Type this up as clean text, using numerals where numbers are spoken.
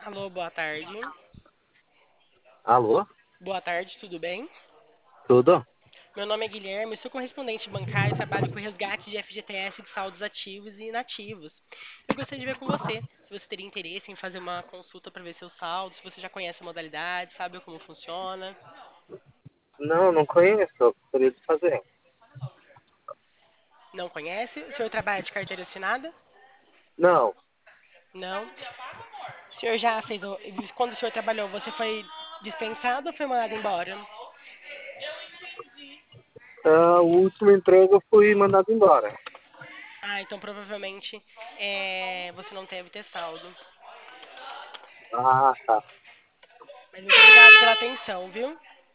Alô, boa tarde. Alô? Boa tarde, tudo bem? Tudo? Meu nome é Guilherme, sou correspondente bancário e trabalho com resgate de FGTS de saldos ativos e inativos. Eu gostaria de ver com você se você teria interesse em fazer uma consulta para ver seus saldos, se você já conhece a modalidade, sabe como funciona. Não, não conheço. Eu gostaria de fazer. Não conhece? O senhor trabalha de carteira assinada? Não. Não. O senhor já fez. Quando o senhor trabalhou, você foi dispensado ou foi mandado embora? O último emprego eu fui mandado embora. Ah, então provavelmente você não deve ter saldo. Ah, tá. Mas muito obrigado pela atenção, viu?